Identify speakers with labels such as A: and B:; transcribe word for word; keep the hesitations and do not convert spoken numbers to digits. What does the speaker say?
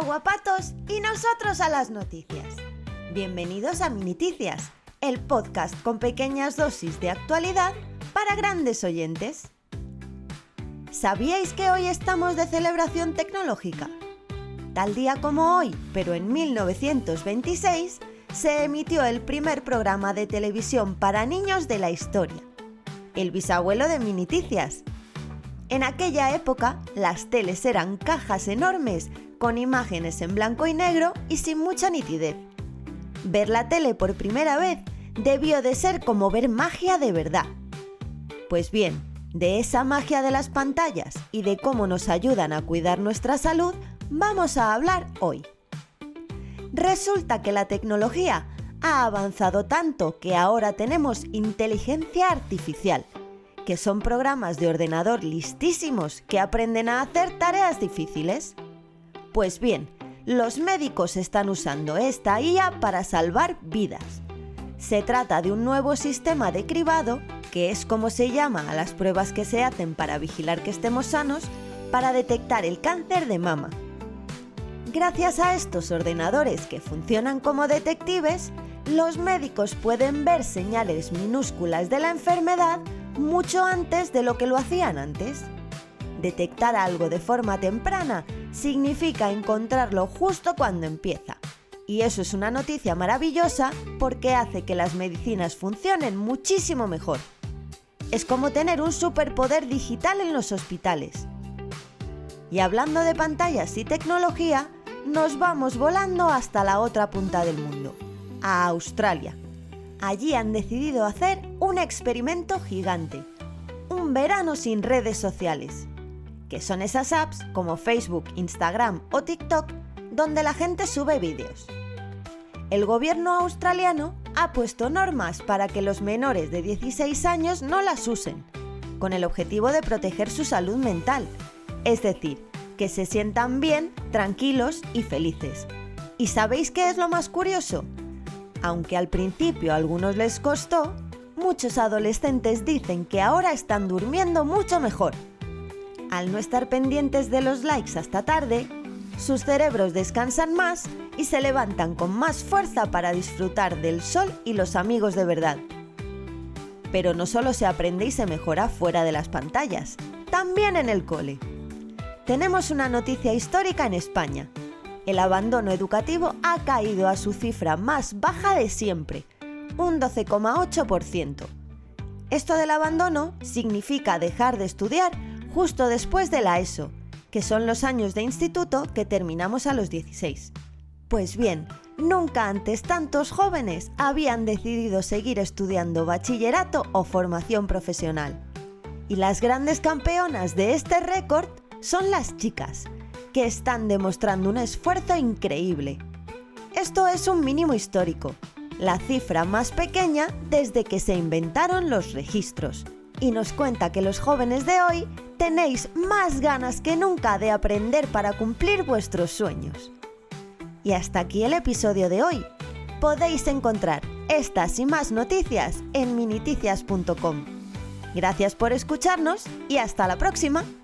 A: guapatos y nosotros a las noticias. Bienvenidos a Miniticias, el podcast con pequeñas dosis de actualidad para grandes oyentes. ¿Sabíais que hoy estamos de celebración tecnológica? Tal día como hoy, pero en mil novecientos veintiséis, se emitió el primer programa de televisión para niños de la historia, el bisabuelo de Miniticias. En aquella época, las teles eran cajas enormes con imágenes en blanco y negro y sin mucha nitidez. Ver la tele por primera vez debió de ser como ver magia de verdad. Pues bien, de esa magia de las pantallas y de cómo nos ayudan a cuidar nuestra salud, vamos a hablar hoy. Resulta que la tecnología ha avanzado tanto que ahora tenemos inteligencia artificial, que son programas de ordenador listísimos que aprenden a hacer tareas difíciles. Pues bien, los médicos están usando esta I A para salvar vidas. Se trata de un nuevo sistema de cribado, que es como se llama a las pruebas que se hacen para vigilar que estemos sanos, para detectar el cáncer de mama. Gracias a estos ordenadores que funcionan como detectives, los médicos pueden ver señales minúsculas de la enfermedad mucho antes de lo que lo hacían antes. Detectar algo de forma temprana significa encontrarlo justo cuando empieza. Y eso es una noticia maravillosa porque hace que las medicinas funcionen muchísimo mejor. Es como tener un superpoder digital en los hospitales. Y hablando de pantallas y tecnología, nos vamos volando hasta la otra punta del mundo, a Australia. Allí han decidido hacer un experimento gigante, un verano sin redes sociales, que son esas apps como Facebook, Instagram o TikTok donde la gente sube vídeos. El gobierno australiano ha puesto normas para que los menores de dieciséis años no las usen, con el objetivo de proteger su salud mental, es decir, que se sientan bien, tranquilos y felices. ¿Y sabéis qué es lo más curioso? Aunque al principio a algunos les costó, muchos adolescentes dicen que ahora están durmiendo mucho mejor. Al no estar pendientes de los likes hasta tarde, sus cerebros descansan más y se levantan con más fuerza para disfrutar del sol y los amigos de verdad. Pero no solo se aprende y se mejora fuera de las pantallas, también en el cole. Tenemos una noticia histórica en España. El abandono educativo ha caído a su cifra más baja de siempre, un doce coma ocho por ciento. Esto del abandono significa dejar de estudiar justo después de la ESO, que son los años de instituto que terminamos a los dieciséis. Pues bien, nunca antes tantos jóvenes habían decidido seguir estudiando bachillerato o formación profesional. Y las grandes campeonas de este récord son las chicas, que están demostrando un esfuerzo increíble. Esto es un mínimo histórico, la cifra más pequeña desde que se inventaron los registros, y nos cuenta que los jóvenes de hoy tenéis más ganas que nunca de aprender para cumplir vuestros sueños. Y hasta aquí el episodio de hoy. Podéis encontrar estas y más noticias en miniticias punto com. Gracias por escucharnos y hasta la próxima.